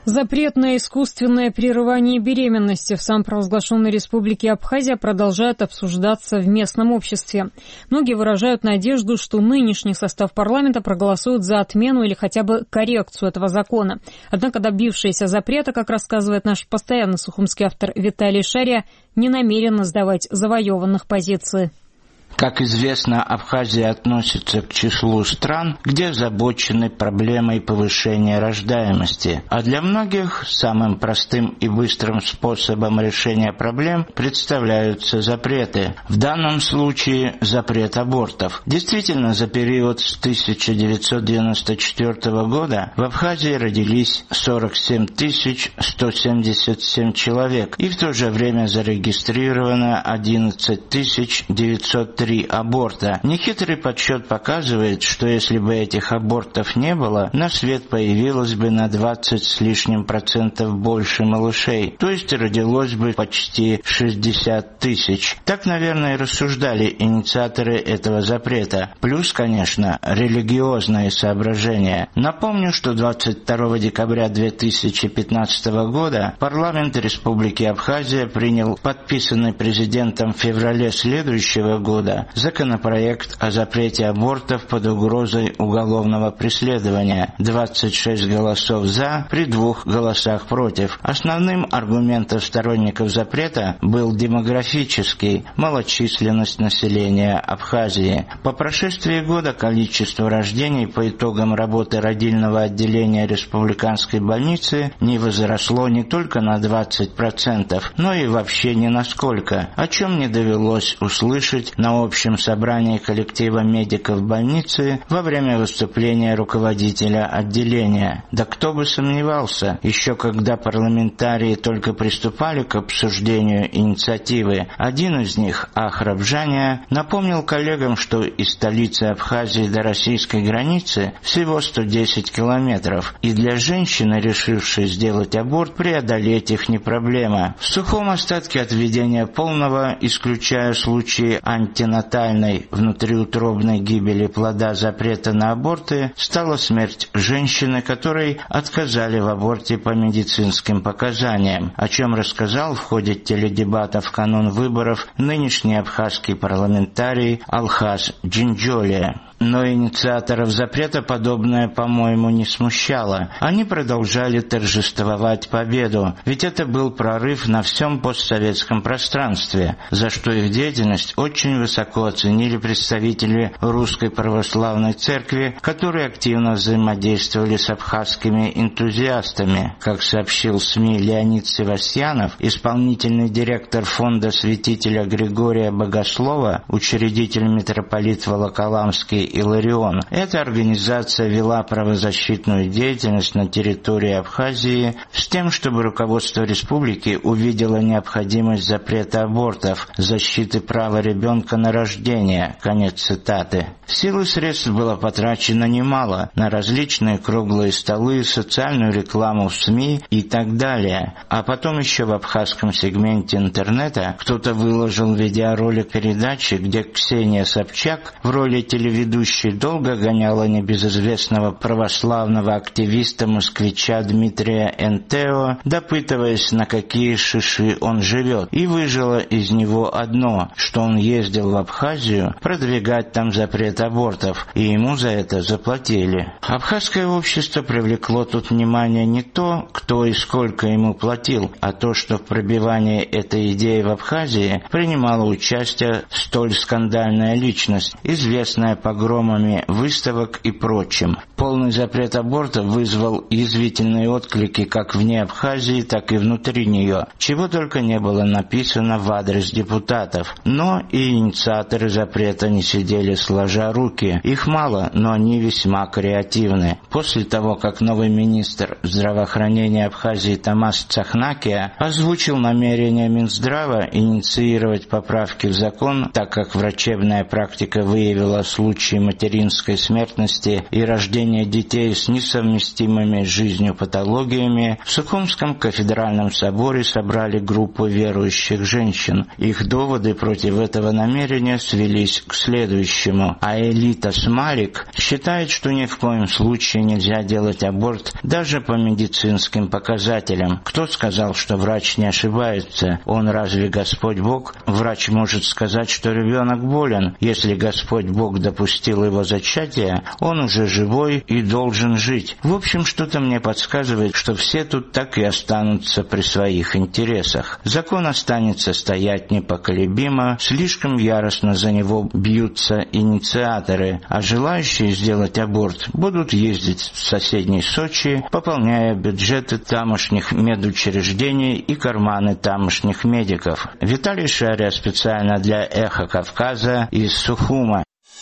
Запрет на искусственное прерывание беременности в самопровозглашенной республике Абхазия продолжает обсуждаться в местном обществе. Многие выражают надежду, что нынешний состав парламента проголосует за отмену или хотя бы коррекцию этого закона. Однако добившиеся запрета, как рассказывает наш постоянный сухумский автор Виталий Шария, не намерены сдавать завоеванных позиций. Как известно, Абхазия относится к числу стран, где озабочены проблемой повышения рождаемости. А для многих самым простым и быстрым способом решения проблем представляются запреты. В данном случае запрет абортов. Действительно, за период с 1994 года в Абхазии родились 47 177 человек, и в то же время зарегистрировано 11 903 аборта. Нехитрый подсчет показывает, что если бы этих абортов не было, на свет появилось бы на 20 с лишним процентов больше малышей, то есть родилось бы почти 60 тысяч. Так, наверное, рассуждали инициаторы этого запрета. Плюс, конечно, религиозные соображения. Напомню, что 22 декабря 2015 года парламент Республики Абхазия принял подписанный президентом в феврале следующего года законопроект о запрете абортов под угрозой уголовного преследования. 26 голосов «за» при 2 голосах «против». Основным аргументом сторонников запрета был демографический – малочисленность населения Абхазии. По прошествии года количество рождений по итогам работы родильного отделения республиканской больницы не возросло не только на 20%, но и вообще ни на сколько, о чем не довелось услышать на общем собрании коллектива медиков больницы во время выступления руководителя отделения. Да кто бы сомневался, еще когда парламентарии только приступали к обсуждению инициативы, один из них, Ахрабжания, напомнил коллегам, что из столицы Абхазии до российской границы всего 110 километров, и для женщины, решившей сделать аборт, преодолеть их не проблема. В сухом остатке от введения полного, исключая случаи антинатальной внутриутробной гибели плода запрета на аборты, стала смерть женщины, которой отказали в аборте по медицинским показаниям, о чем рассказал в ходе теледебата в канун выборов нынешний абхазский парламентарий Алхаз Джинджолия. Но инициаторов запрета подобное, по-моему, не смущало. Они продолжали торжествовать победу, ведь это был прорыв на всем постсоветском пространстве, за что их деятельность очень высоко оценили представители Русской Православной Церкви, которые активно взаимодействовали с абхазскими энтузиастами. Как сообщил СМИ Леонид Севастьянов, исполнительный директор фонда святителя Григория Богослова, учредитель митрополит Волоколамский Иларион. Эта организация вела правозащитную деятельность на территории Абхазии с тем, чтобы руководство республики увидело необходимость запрета абортов, защиты права ребенка на рождение. Конец цитаты. Сил и средств было потрачено немало на различные круглые столы, социальную рекламу в СМИ и так далее. А потом еще в абхазском сегменте интернета кто-то выложил видеоролик передачи, где Ксения Собчак в роли телеведущей долго гоняла небезызвестного православного активиста-москвича Дмитрия Энтео, допытываясь, на какие шиши он живет, и выжила из него одно, что он ездил в Абхазию продвигать там запрет абортов, и ему за это заплатили. Абхазское общество привлекло тут внимание не то, кто и сколько ему платил, а то, что в пробивании этой идеи в Абхазии принимала участие столь скандальная личность, известная погромами выставок и прочим. Полный запрет аборта вызвал язвительные отклики как вне Абхазии, так и внутри нее, чего только не было написано в адрес депутатов. Но и инициаторы запрета не сидели сложа руки. Их мало, но они весьма креативны. После того, как новый министр здравоохранения Абхазии Тамас Цахнакия озвучил намерение Минздрава инициировать поправки в закон, так как врачебная практика выявила случаи общей материнской смертности и рождения детей с несовместимыми с жизнью патологиями, в Сухумском кафедральном соборе собрали группу верующих женщин. Их доводы против этого намерения свелись к следующему. Аэлита Смалик считает, что ни в коем случае нельзя делать аборт даже по медицинским показателям. Кто сказал, что врач не ошибается? Он разве Господь Бог? Врач может сказать, что ребенок болен. Если Господь Бог допустил его зачатие, он уже живой и должен жить. В общем, что-то мне подсказывает, что все тут так и останутся при своих интересах. Закон останется стоять непоколебимо, слишком яростно за него бьются инициаторы, а желающие сделать аборт будут ездить в соседний Сочи, пополняя бюджеты тамошних медучреждений и карманы тамошних медиков. Виталий Шария специально для «Эхо Кавказа» из Сухума.